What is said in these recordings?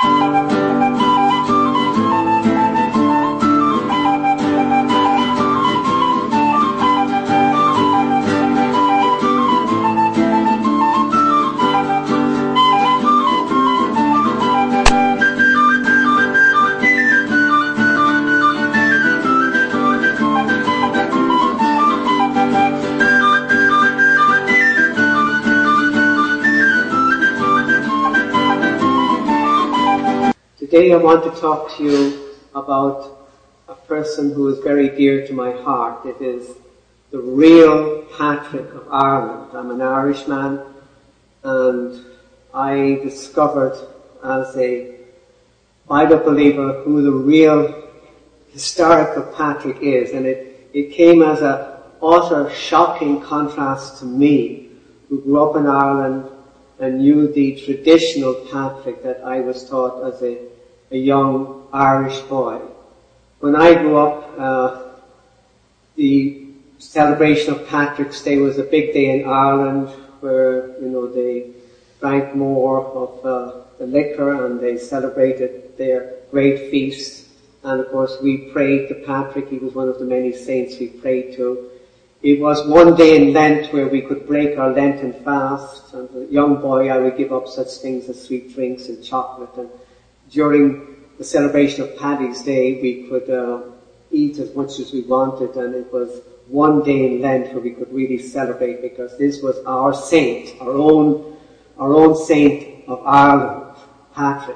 Today I want to talk to you about a person who is very dear to my heart. It is the real Patrick of Ireland. I'm an Irishman, and I discovered as a Bible believer who the real historical Patrick is, and it came as an utter shocking contrast to me, who grew up in Ireland and knew the traditional Patrick that I was taught as a young Irish boy. When I grew up, the celebration of Patrick's Day was a big day in Ireland, where, they drank more of the liquor and they celebrated their great feast. And of course we prayed to Patrick. He was one of the many saints we prayed to. It was one day in Lent where we could break our Lenten fast. And as a young boy I would give up such things as sweet drinks and chocolate, and during the celebration of Paddy's Day, we could eat as much as we wanted, and it was one day in Lent where we could really celebrate, because this was our saint, our own saint of Ireland, Patrick.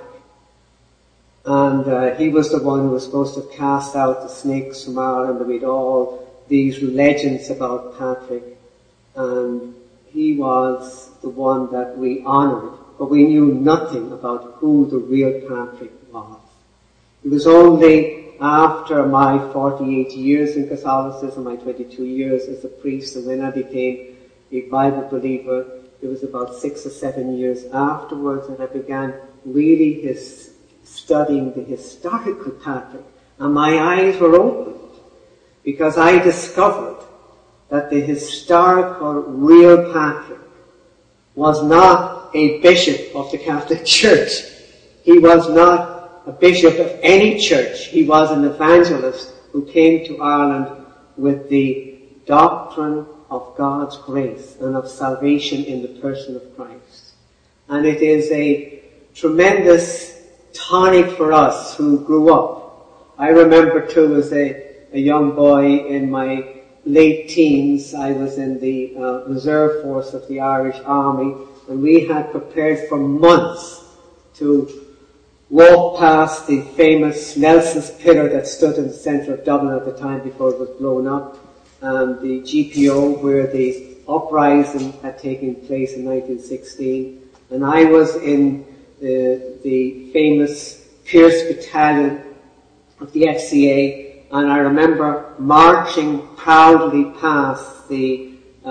And he was the one who was supposed to cast out the snakes from Ireland, and we had all these legends about Patrick, and he was the one that we honoured. But we knew nothing about who the real Patrick was. It was only after my 48 years in Catholicism, my 22 years as a priest, and when I became a Bible believer, it was about 6 or 7 years afterwards that I began really studying the historical Patrick, and my eyes were opened, because I discovered that the historical real Patrick was not a bishop of the Catholic Church. He was not a bishop of any church. He was an evangelist who came to Ireland with the doctrine of God's grace and of salvation in the person of Christ. And it is a tremendous tonic for us who grew up. I remember too, as a young boy in my late teens, I was in the reserve force of the Irish Army, and we had prepared for months to walk past the famous Nelson's Pillar that stood in the centre of Dublin at the time before it was blown up, and the GPO where the uprising had taken place in 1916. And I was in the famous Pierce Battalion of the FCA, and I remember marching proudly past the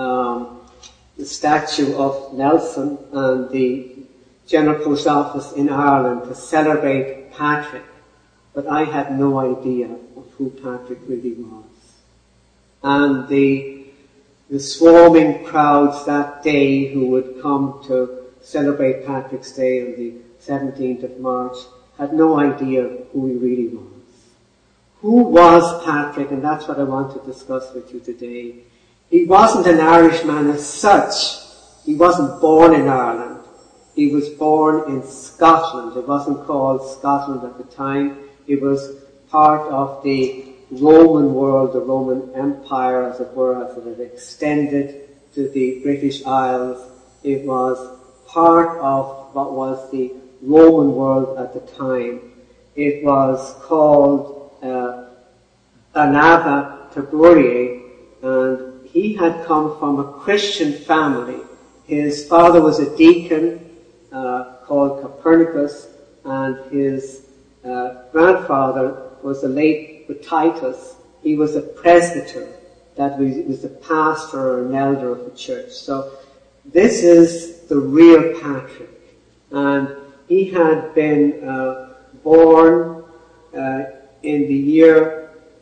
statue of Nelson and the General Post Office in Ireland to celebrate Patrick. But I had no idea of who Patrick really was. And the swarming crowds that day who would come to celebrate Patrick's Day on the 17th of March had no idea who he really was. Who was Patrick? And that's what I want to discuss with you today. He wasn't an Irishman as such. He wasn't born in Ireland. He was born in Scotland. It wasn't called Scotland at the time. It was part of the Roman world, the Roman Empire, as it were, as it had extended to the British Isles. It was part of what was the Roman world at the time. It was called Banava Taburiae, and he had come from a Christian family. His father was a deacon called Copernicus, and his grandfather was the late Titus. He was a presbyter, that was a pastor or an elder of the church. So this is the real Patrick, and he had been born in the year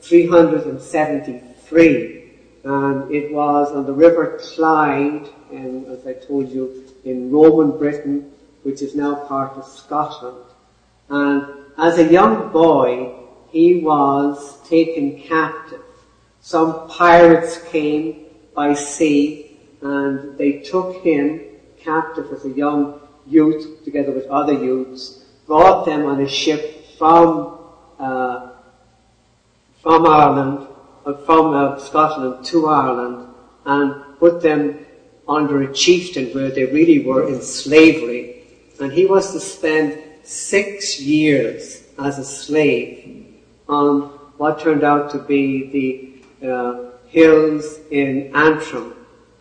373. And it was on the River Clyde, as I told you, in Roman Britain, which is now part of Scotland. And as a young boy, he was taken captive. Some pirates came by sea and they took him captive as a young youth together with other youths, brought them on a ship from Ireland, from Scotland to Ireland, and put them under a chieftain where they really were in slavery. And he was to spend 6 years as a slave on what turned out to be the hills in Antrim,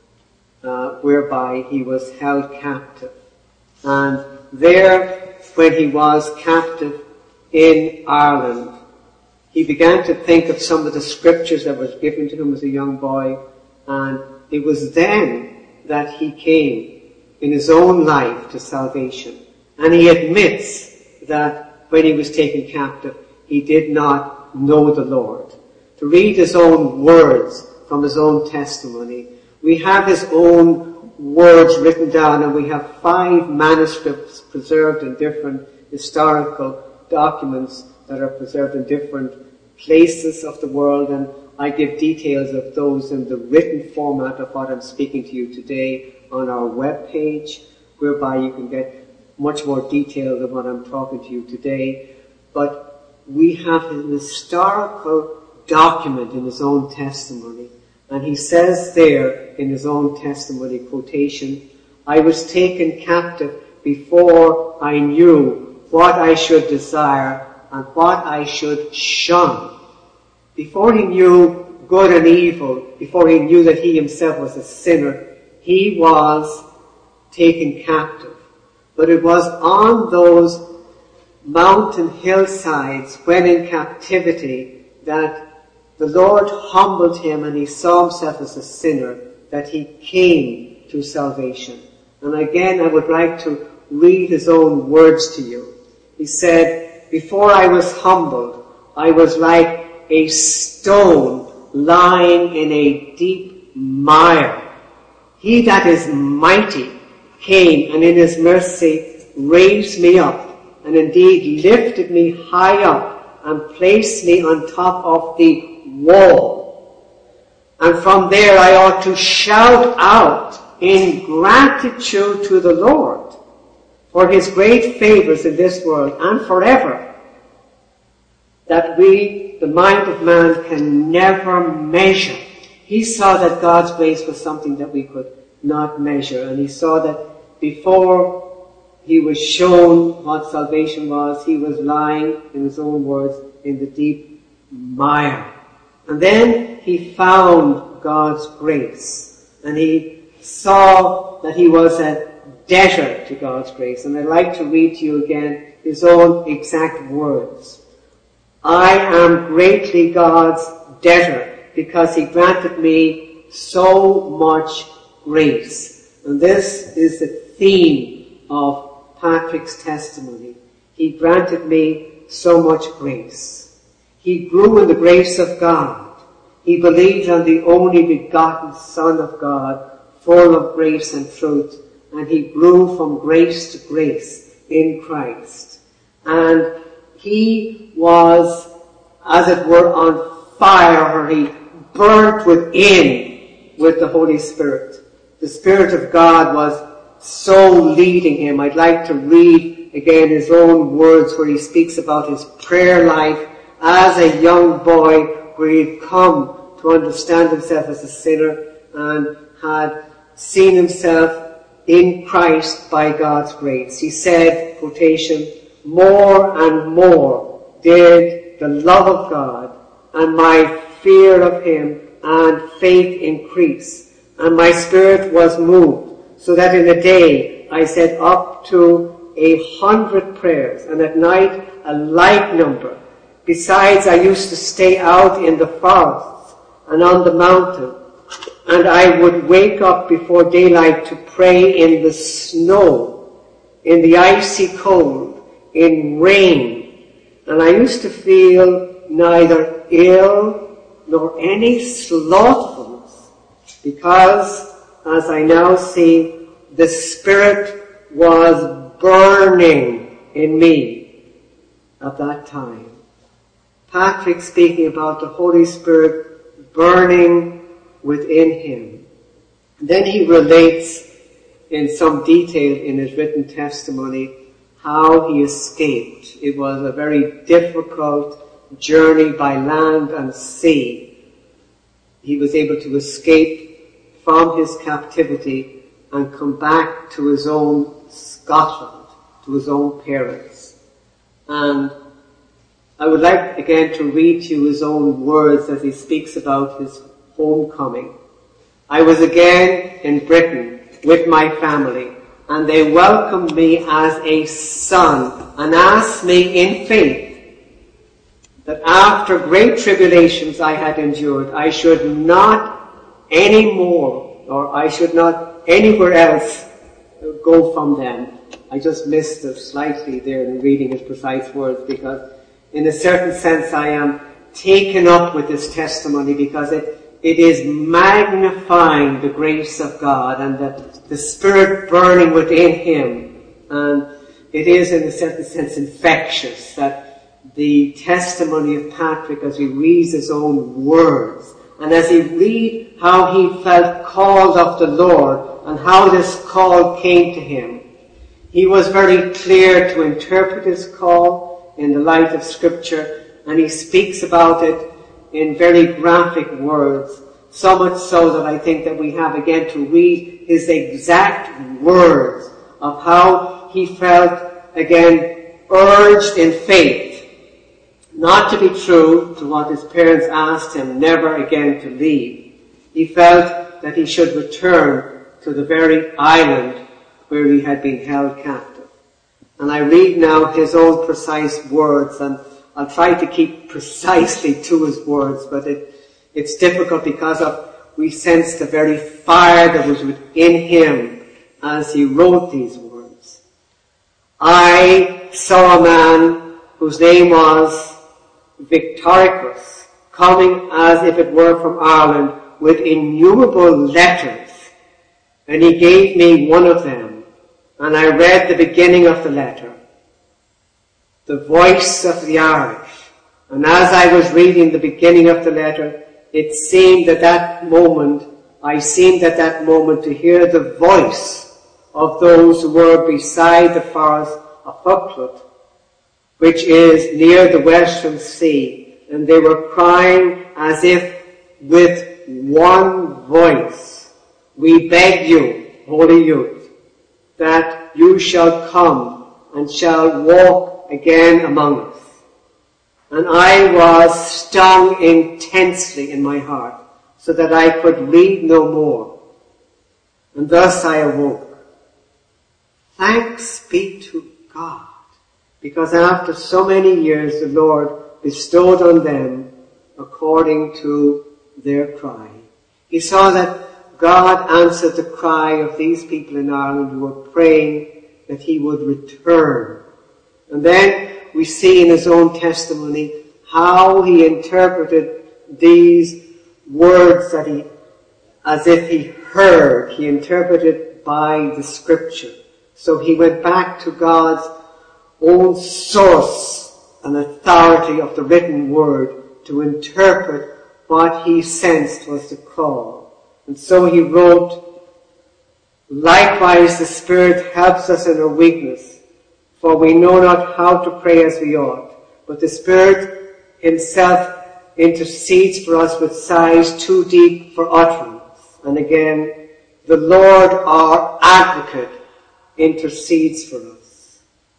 whereby he was held captive. And there, when he was captive in Ireland, he began to think of some of the scriptures that was given to him as a young boy, and it was then that he came in his own life to salvation. And he admits that when he was taken captive, he did not know the Lord. To read his own words from his own testimony, we have his own words written down, and we have 5 manuscripts preserved in different historical documents that are preserved in different places of the world, and I give details of those in the written format of what I'm speaking to you today on our webpage, whereby you can get much more detail than what I'm talking to you today. But we have an historical document in his own testimony, and he says there in his own testimony, quotation, "I was taken captive before I knew what I should desire and what I should shun." Before he knew good and evil, before he knew that he himself was a sinner, he was taken captive. But it was on those mountain hillsides, when in captivity, that the Lord humbled him and he saw himself as a sinner, that he came to salvation. And again, I would like to read his own words to you. He said, "Before I was humbled, I was like a stone lying in a deep mire. He that is mighty came and in his mercy raised me up, and indeed lifted me high up and placed me on top of the wall. And from there I ought to shout out in gratitude to the Lord for his great favors in this world and forever, that we, the mind of man, can never measure." He saw that God's grace was something that we could not measure, and he saw that before he was shown what salvation was, he was lying, in his own words, in the deep mire. And then he found God's grace, and he saw that he was a debtor to God's grace. And I'd like to read to you again his own exact words. "I am greatly God's debtor, because he granted me so much grace." And this is the theme of Patrick's testimony. He granted me so much grace. He grew in the grace of God. He believed on the only begotten Son of God, full of grace and truth, and he grew from grace to grace in Christ. And he was, as it were, on fire, or he burnt within with the Holy Spirit. The Spirit of God was so leading him. I'd like to read again his own words where he speaks about his prayer life as a young boy, where he'd come to understand himself as a sinner and had seen himself in Christ by God's grace. He said, quotation, "More and more did the love of God and my fear of him and faith increase, and my spirit was moved, so that in a day I said up to 100 prayers, and at night a like number. Besides, I used to stay out in the forests and on the mountain, and I would wake up before daylight to pray in the snow, in the icy cold, in rain, and I used to feel neither ill nor any slothfulness, because, as I now see, the Spirit was burning in me, at that time. Patrick speaking about the Holy Spirit burning within him. And then he relates in some detail in his written testimony how he escaped. It was a very difficult journey by land and sea. He was able to escape from his captivity and come back to his own Scotland, to his own parents. And I would like again to read to you his own words as he speaks about his homecoming. I was again in Britain with my family, and they welcomed me as a son and asked me in faith that after great tribulations I had endured, I should not any more, or I should not anywhere else go from them. I just missed it slightly there in reading his precise words, because in a certain sense I am taken up with this testimony, because it is magnifying the grace of God and the Spirit burning within him. And it is in a certain sense infectious, that the testimony of Patrick as he reads his own words, and as he read how he felt called of the Lord and how this call came to him, he was very clear to interpret his call in the light of Scripture, and he speaks about it in very graphic words, so much so that I think that we have again to read his exact words of how he felt again urged in faith not to be true to what his parents asked him never again to leave. He felt that he should return to the very island where he had been held captive. And I read now his own precise words, and I'll try to keep precisely to his words, but it's difficult because we sense the very fire that was within him as he wrote these words. I saw a man whose name was Victoricus, coming as if it were from Ireland with innumerable letters, and he gave me one of them, and I read the beginning of the letter, the voice of the Irish. And as I was reading the beginning of the letter, it seemed at that moment, I seemed at that moment to hear the voice of those who were beside the forest of Buccleuch, which is near the western sea, and they were crying as if with one voice, we beg you, holy youth, that you shall come and shall walk again among us. And I was stung intensely in my heart, so that I could read no more. And thus I awoke. Thanks be to God, because after so many years the Lord bestowed on them according to their cry. He saw that God answered the cry of these people in Ireland who were praying that he would return. And then we see in his own testimony how he interpreted these words that he, as if he heard, he interpreted by the Scripture. So he went back to God's own source and authority of the written word to interpret what he sensed was the call. And so he wrote, likewise the Spirit helps us in our weakness, for we know not how to pray as we ought, but the Spirit himself intercedes for us with sighs too deep for utterance. And again, the Lord our advocate intercedes for us.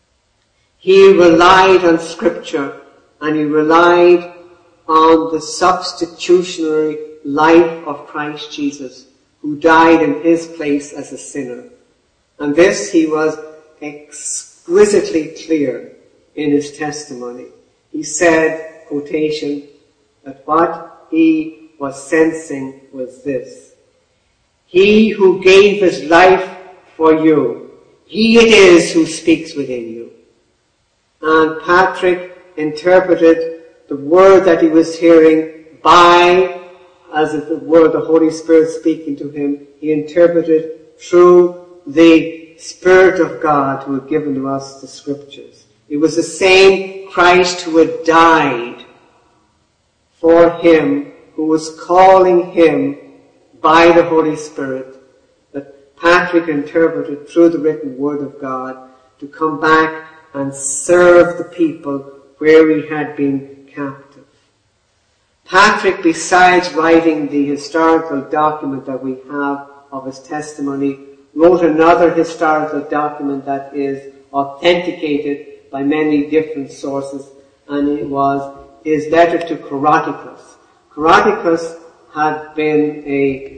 He relied on Scripture, and he relied on the substitutionary life of Christ Jesus, who died in his place as a sinner. And this he was exquisitely clear in his testimony. He said, quotation, that what he was sensing was this: he who gave his life for you, he it is who speaks within you. And Patrick interpreted the word that he was hearing by, as it were, the Holy Spirit speaking to him. He interpreted through the Spirit of God who had given to us the Scriptures. It was the same Christ who had died for him, who was calling him by the Holy Spirit, that Patrick interpreted through the written word of God to come back and serve the people where he had been captive. Patrick, besides writing the historical document that we have of his testimony, wrote another historical document that is authenticated by many different sources, and it was his letter to Coroticus. Coroticus had been a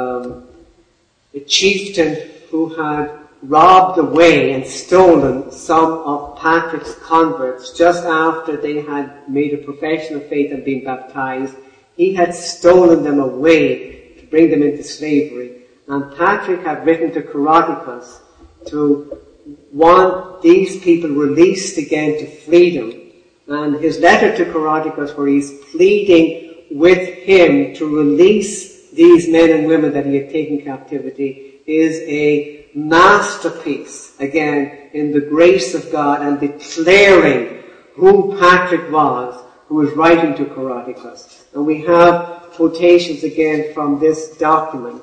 chieftain who had robbed away and stolen some of Patrick's converts just after they had made a profession of faith and been baptized. He had stolen them away to bring them into slavery. And Patrick had written to Coroticus to want these people released again to freedom. And his letter to Coroticus, where he's pleading with him to release these men and women that he had taken captivity, is a masterpiece, again, in the grace of God and declaring who Patrick was, who was writing to Coroticus. And we have quotations again from this document.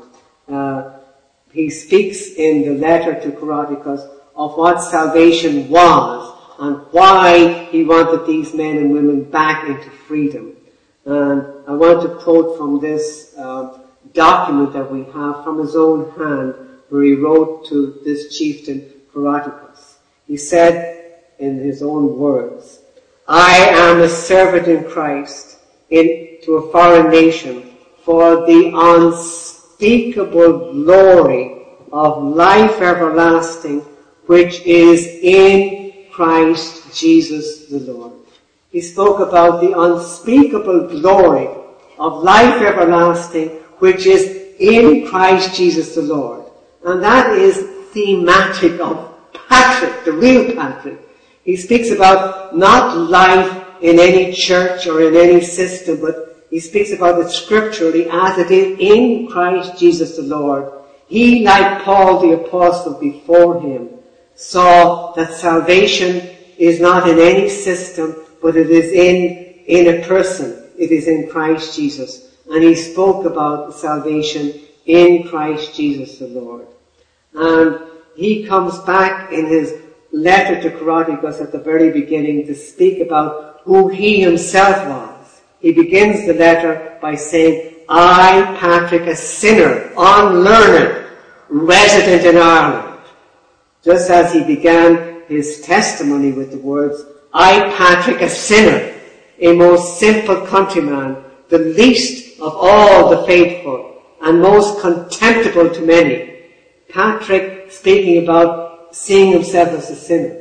He speaks in the letter to Coroticus of what salvation was and why he wanted these men and women back into freedom. And I want to quote from this document that we have from his own hand, where he wrote to this chieftain Coroticus. He said in his own words, "I am a servant in Christ to a foreign nation for the unspeakable glory of life everlasting, which is in Christ Jesus the Lord." He spoke about the unspeakable glory of life everlasting, which is in Christ Jesus the Lord. And that is thematic of Patrick, the real Patrick. He speaks about not life in any church or in any system, but he speaks about it scripturally as it is in Christ Jesus the Lord. He, like Paul the Apostle before him, saw that salvation is not in any system, but it is in a person. It is in Christ Jesus. And he spoke about salvation in Christ Jesus the Lord. And he comes back in his letter to Coroticus at the very beginning to speak about who he himself was. He begins the letter by saying, "I, Patrick, a sinner, unlearned, resident in Ireland." Just as he began his testimony with the words, "I, Patrick, a sinner, a most simple countryman, the least of all the faithful, and most contemptible to many." Patrick speaking about seeing himself as a sinner.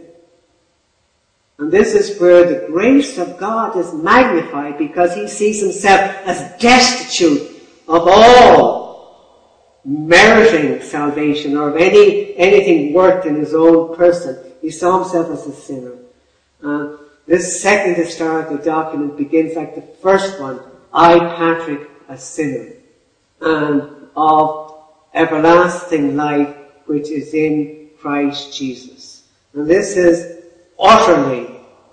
And this is where the grace of God is magnified, because he sees himself as destitute of all meriting salvation or of anything worth in his own person. He saw himself as a sinner. This second historical document begins like the first one, "I, Patrick, a sinner, and of everlasting life which is in Christ Jesus." And this is utterly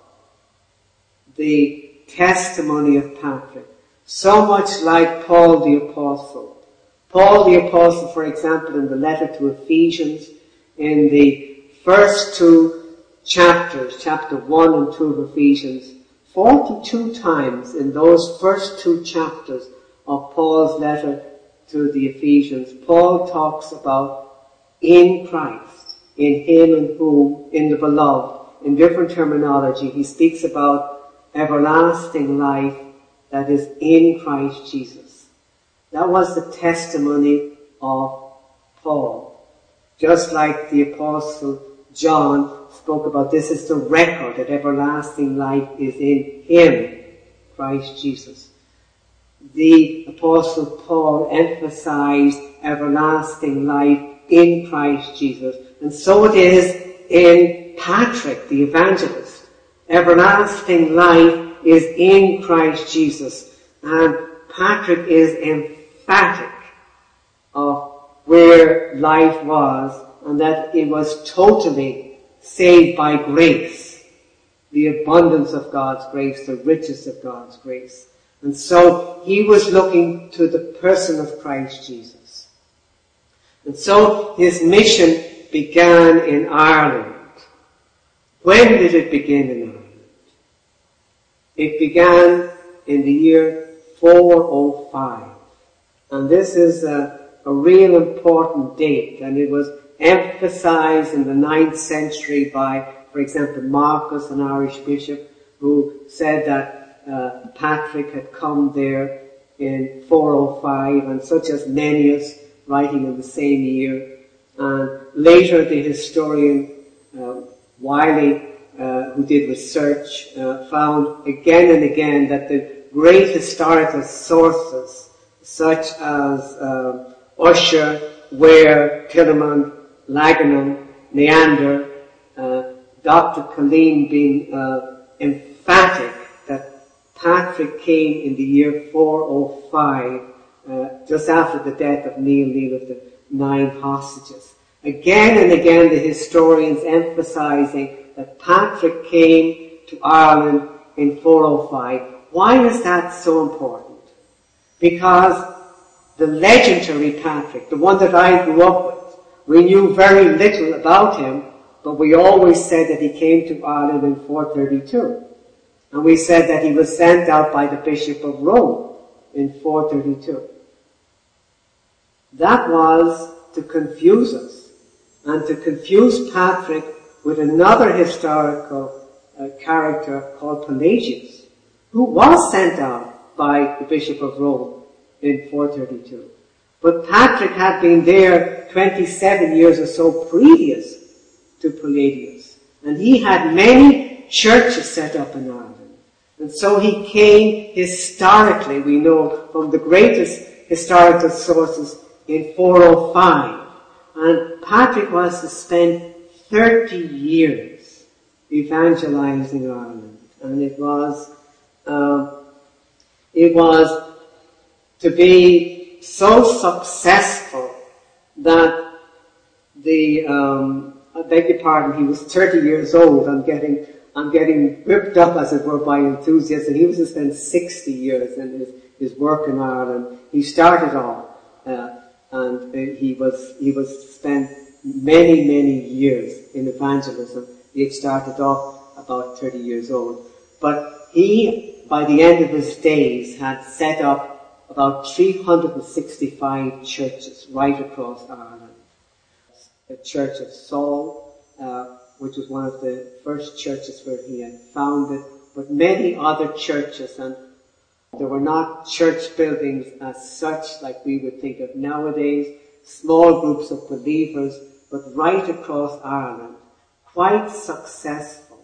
the testimony of Patrick. So much like Paul the Apostle. Paul the Apostle, for example, in the letter to Ephesians, in the first two chapters, chapter 1 and 2 of Ephesians, 42 times in those first two chapters of Paul's letter to the Ephesians, Paul talks about in Christ, in him and whom, in the beloved, in different terminology. He speaks about everlasting life that is in Christ Jesus. That was the testimony of Paul. Just like the Apostle John spoke about, this is the record that everlasting life is in him, Christ Jesus. The Apostle Paul emphasized everlasting life in Christ Jesus. And so it is in Patrick, the evangelist. Everlasting life is in Christ Jesus. And Patrick is emphatic of where life was, and that it was totally saved by grace. the abundance of God's grace, the riches of God's grace. And so he was looking to the person of Christ Jesus. And so his mission began in Ireland. When did it begin in Ireland? It began in the year 405. And this is a real important date, and it was emphasized in the 9th century by, for example, Marcus, an Irish bishop, who said that Patrick had come there in 405, and such as Nennius, writing in the same year. And later the historian Wiley, who did research, found again and again that the great historical sources, such as Ussher, Ware, Tillerman, Laganum, Neander, Dr. Colleen being emphatic that Patrick came in the year 405, just after the death of Neil of the 9 hostages. Again and again the historians emphasizing that Patrick came to Ireland in 405. Why is that so important? Because the legendary Patrick, the one that I grew up with, we knew very little about him, but we always said that he came to Ireland in 432. And we said that he was sent out by the Bishop of Rome in 432. That was to confuse us, and to confuse Patrick with another historical character called Pelagius, who was sent out by the Bishop of Rome in 432. But Patrick had been there 27 years or so previous to Pelagius, and he had many churches set up in Ireland. And so he came historically, we know from the greatest historical sources, in 405. And Patrick was to spend 30 years evangelizing Ireland. And it was to be so successful that I beg your pardon, he was 30 years old. I'm getting whipped up, as it were, by enthusiasm. He was to spend 60 years in his work in Ireland. He started off, and he was spent many years in evangelism. He had started off about 30 years old. But he, by the end of his days, had set up about 365 churches right across Ireland. The Church of Saul, which was one of the first churches where he had founded, but many other churches, and there were not church buildings as such like we would think of nowadays, small groups of believers, but right across Ireland, quite successful.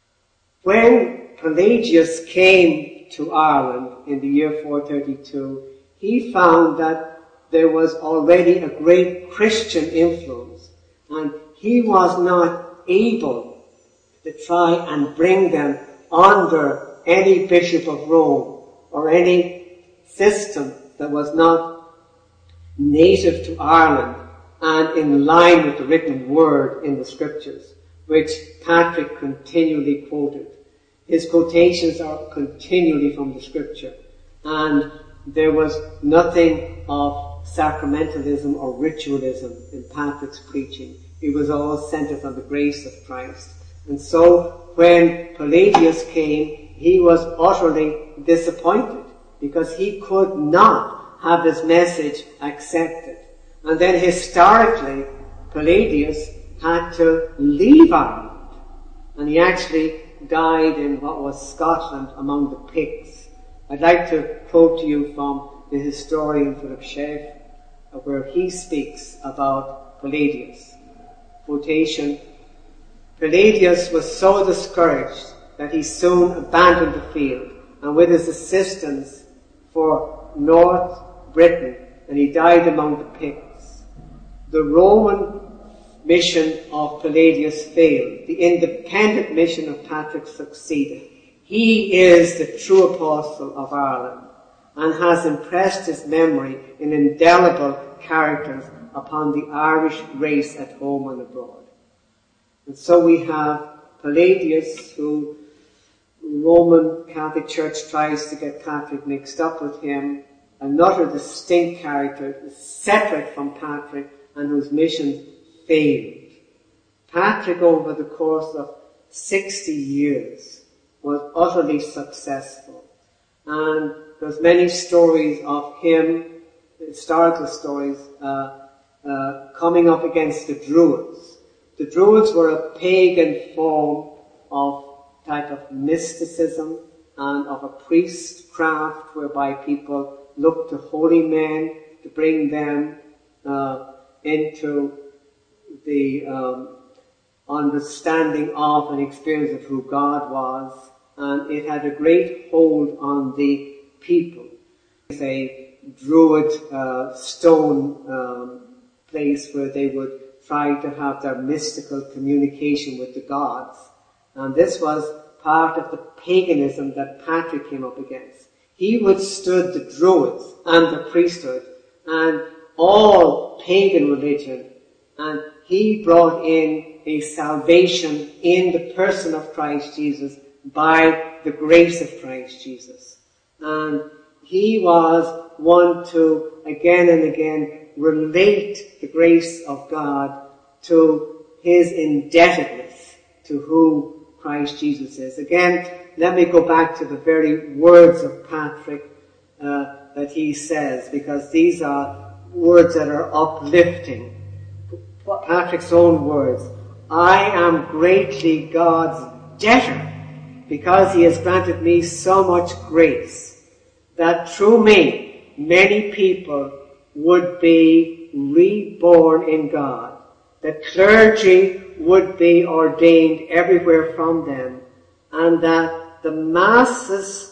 When Pelagius came to Ireland in the year 432, he found that there was already a great Christian influence, and he was not able to try and bring them under any Bishop of Rome or any system that was not native to Ireland and in line with the written word in the scriptures, which Patrick continually quoted. His quotations are continually from the scripture, and there was nothing of sacramentalism or ritualism in Patrick's preaching. It was all centered on the grace of Christ. And so when Pelagius came, he was utterly disappointed because he could not have his message accepted. And then historically, Pelagius had to leave Ireland, and he actually died in what was Scotland among the Picts. I'd like to quote to you from the historian Philip Schaff, where he speaks about Pelagius. Quotation: Pelagius was so discouraged that he soon abandoned the field, and with his assistance for North Britain, and he died among the Picts. The Roman mission of Pelagius failed. The independent mission of Patrick succeeded. He is the true apostle of Ireland and has impressed his memory in indelible characters upon the Irish race at home and abroad. And so we have Pelagius, who Roman Catholic Church tries to get Patrick mixed up with him, another distinct character, separate from Patrick, and whose mission failed. Patrick, over the course of 60 years, was utterly successful. And there's many stories of him, historical stories, coming up against the Druids. The Druids were a pagan form of type of mysticism and of a priestcraft whereby people looked to holy men to bring them into the understanding of and experience of who God was, and it had a great hold on the people. It's a Druid stone place where they would try to have their mystical communication with the gods. And this was part of the paganism that Patrick came up against. He withstood the Druids and the priesthood and all pagan religion, and he brought in a salvation in the person of Christ Jesus by the grace of Christ Jesus. And he was one to again and again relate the grace of God to his indebtedness to who Christ Jesus is. Again, let me go back to the very words of Patrick that he says, because these are words that are uplifting. Patrick's own words: I am greatly God's debtor because he has granted me so much grace that through me many people would be reborn in God, that clergy would be ordained everywhere from them, and that the masses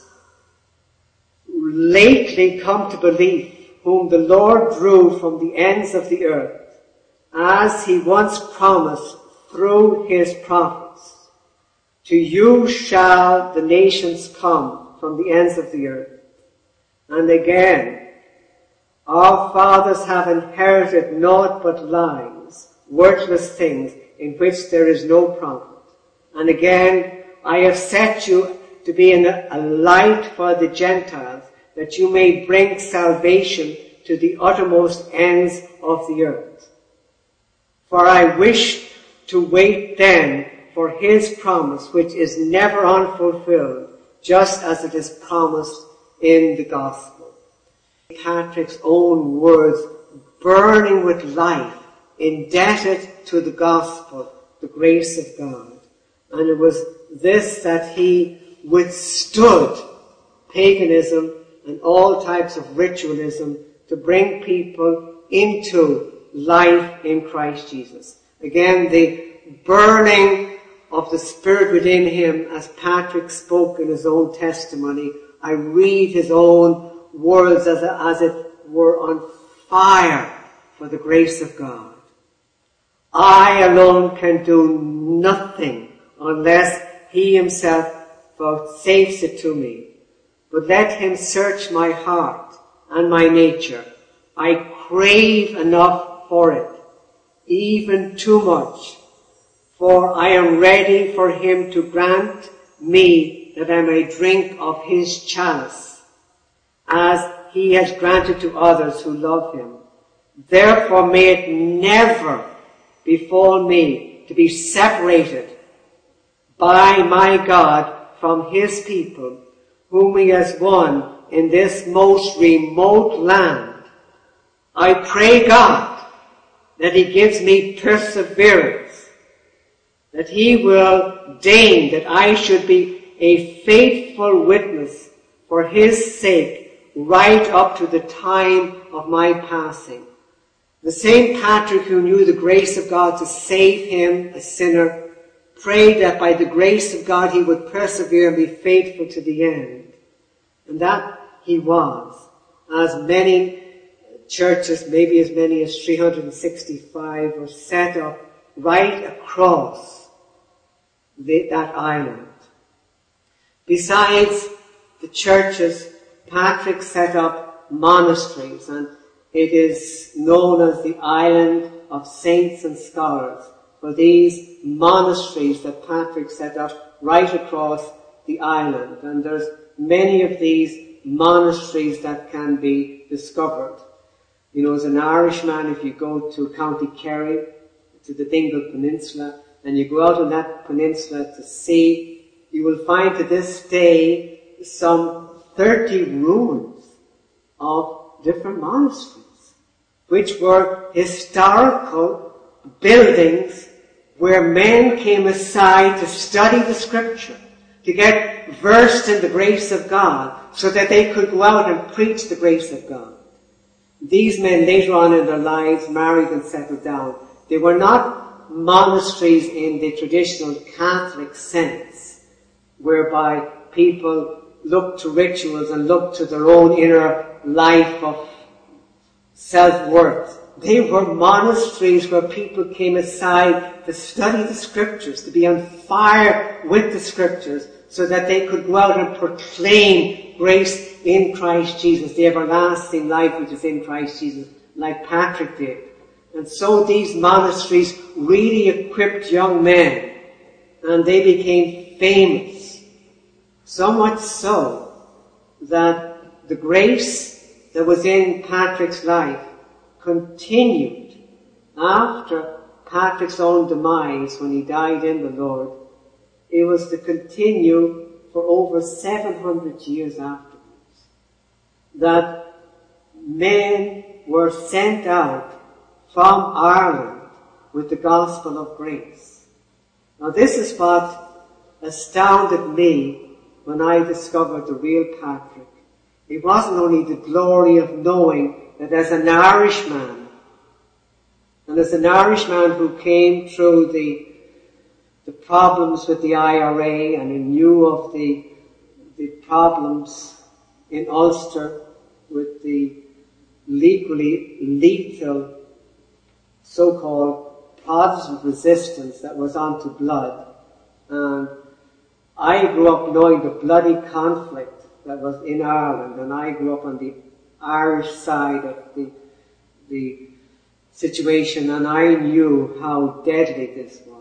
lately come to belief, whom the Lord drew from the ends of the earth, as he once promised through his prophets. To you shall the nations come from the ends of the earth. And again, our fathers have inherited naught but lies, worthless things in which there is no profit. And again, I have set you to be a light for the Gentiles, that you may bring salvation to the uttermost ends of the earth. For I wish to wait then for his promise, which is never unfulfilled, just as it is promised in the gospel. Patrick's own words, burning with life, indebted to the gospel, the grace of God. And it was this that he withstood paganism and all types of ritualism to bring people into life in Christ Jesus. Again, the burning of the Spirit within him, as Patrick spoke in his own testimony. I read his own words as it were on fire for the grace of God. I alone can do nothing unless he himself vouchsafes it to me. But let him search my heart and my nature. I crave enough for it, even too much. For I am ready for him to grant me that I may drink of his chalice, as he has granted to others who love him. Therefore may it never befall me to be separated by my God from his people, whom he has won in this most remote land. I pray God that he gives me perseverance, that he will deign that I should be a faithful witness for his sake right up to the time of my passing. The Saint Patrick, who knew the grace of God to save him, a sinner, prayed that by the grace of God he would persevere and be faithful to the end. And that he was. As many churches, maybe as many as 365, were set up right across that island. Besides the churches, Patrick set up monasteries, and it is known as the Island of Saints and Scholars, for these monasteries that Patrick set up right across the island. And there's many of these monasteries that can be discovered. You know, as an Irishman, if you go to County Kerry, to the Dingle Peninsula, and you go out on that peninsula to sea, you will find to this day some 30 ruins of different monasteries, which were historical buildings where men came aside to study the Scripture, to get versed in the grace of God, so that they could go out and preach the grace of God. These men later on in their lives married and settled down. They were not monasteries in the traditional Catholic sense, whereby people look to rituals and look to their own inner life of self-worth. They were monasteries where people came aside to study the Scriptures, to be on fire with the Scriptures, so that they could go out and proclaim grace in Christ Jesus, the everlasting life which is in Christ Jesus, like Patrick did. And so these monasteries really equipped young men, and they became famous. So much so that the grace that was in Patrick's life continued after Patrick's own demise, when he died in the Lord. It was to continue for over 700 years afterwards. That men were sent out from Ireland with the gospel of grace. Now this is what astounded me when I discovered the real Patrick. It wasn't only the glory of knowing that as an Irishman, and as an Irishman who came through the problems with the IRA, and he knew of the problems in Ulster with the legally lethal so-called Protestant resistance that was onto blood. And I grew up knowing the bloody conflict that was in Ireland, and I grew up on the Irish side of the situation, and I knew how deadly this was.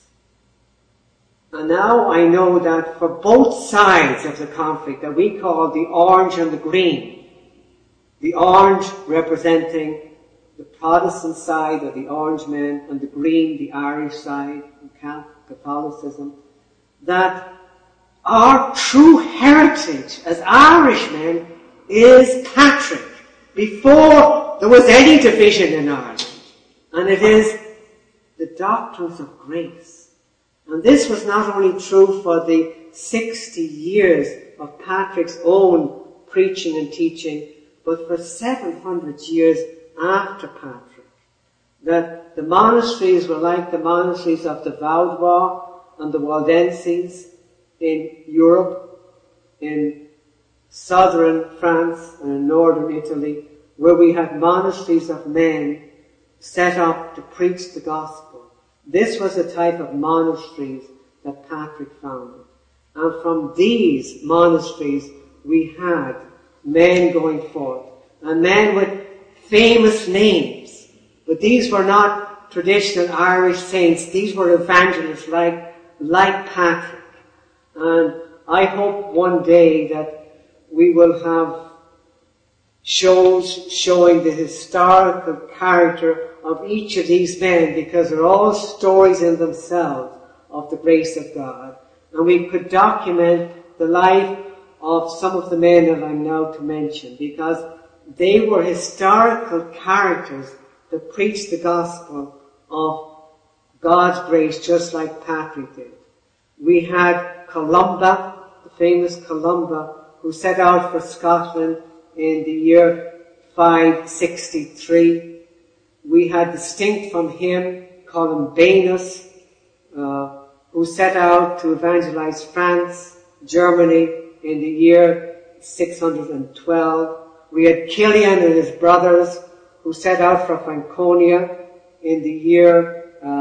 And now I know that for both sides of the conflict that we call the orange and the green, the orange representing the Protestant side of the Orange men, and the green, the Irish side, Catholicism, that our true heritage as Irishmen is Patrick, before there was any division in Ireland. And it is the doctrines of grace. And this was not only true for the 60 years of Patrick's own preaching and teaching, but for 700 years after Patrick. That the monasteries were like the monasteries of the Vaudois and the Waldenses in Europe, in southern France and in northern Italy, where we had monasteries of men set up to preach the gospel. This was the type of monasteries that Patrick founded. And from these monasteries we had men going forth, and men with famous names. But these were not traditional Irish saints. These were evangelists like Patrick. And I hope one day that we will have shows showing the historical character of each of these men, because they're all stories in themselves of the grace of God. And we could document the life of some of the men that I'm now to mention, because they were historical characters that preached the gospel of God's grace, just like Patrick did. We had Columba, the famous Columba, who set out for Scotland in the year 563. We had distinct from him Columbanus, who set out to evangelize France, Germany in the year 612. We had Kilian and his brothers, who set out for Franconia in the year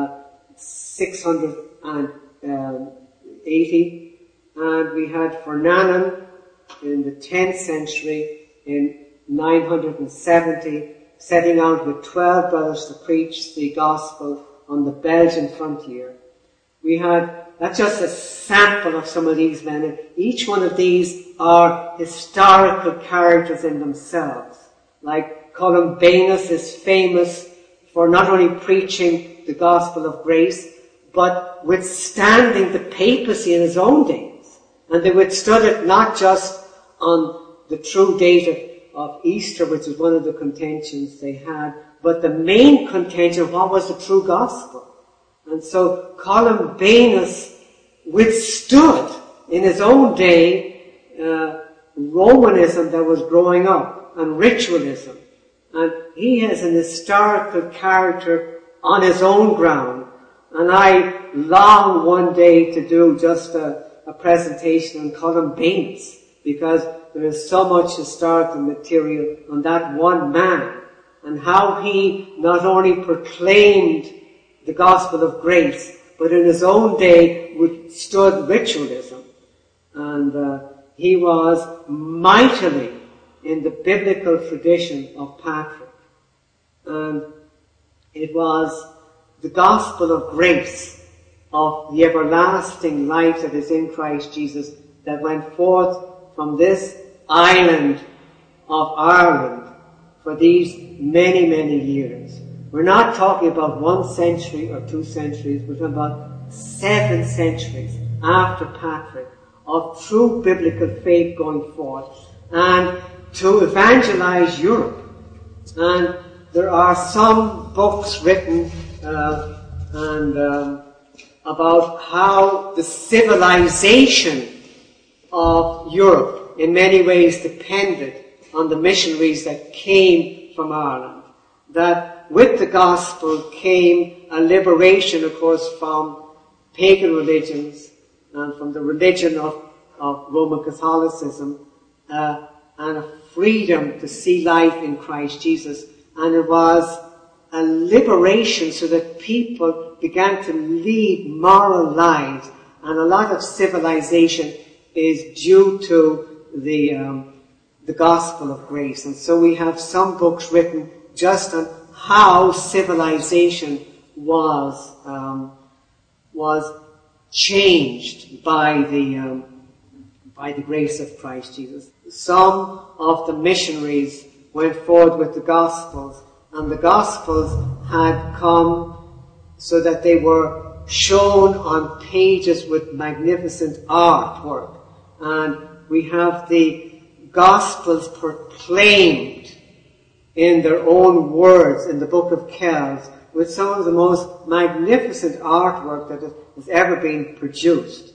680. And we had Fernand in the 10th century in 970, setting out with 12 brothers to preach the gospel on the Belgian frontier. That's just a sample of some of these men. And each one of these are historical characters in themselves. Like Columbanus is famous for not only preaching the gospel of grace, but withstanding the papacy in his own days. And they withstood it not just on the true date of Easter, which was one of the contentions they had, but the main contention, what was the true gospel? And so Columbanus withstood in his own day Romanism that was growing up and ritualism. And he has an historical character on his own ground. And I long one day to do just a presentation on Columbanus, because there is so much historical material on that one man and how he not only proclaimed the gospel of grace, but in his own day withstood ritualism. And he was mightily in the biblical tradition of Patrick. And it was the gospel of grace, of the everlasting life that is in Christ Jesus, that went forth from this island of Ireland for these many, many years. We're not talking about 1 century or 2 centuries, we're talking about 7 centuries after Patrick of true biblical faith going forth and to evangelize Europe. And there are some books written about how the civilization of Europe in many ways depended on the missionaries that came from Ireland. That with the gospel came a liberation, of course, from pagan religions and from the religion of Roman Catholicism, and a freedom to see life in Christ Jesus. And it was a liberation so that people began to lead moral lives. And a lot of civilization is due to the gospel of grace. And so we have some books written just on how civilization was changed by the grace of Christ Jesus. Some of the missionaries went forward with the Gospels, and the Gospels had come so that they were shown on pages with magnificent artwork. And we have the Gospels proclaimed in their own words in the Book of Kells, with some of the most magnificent artwork that has ever been produced.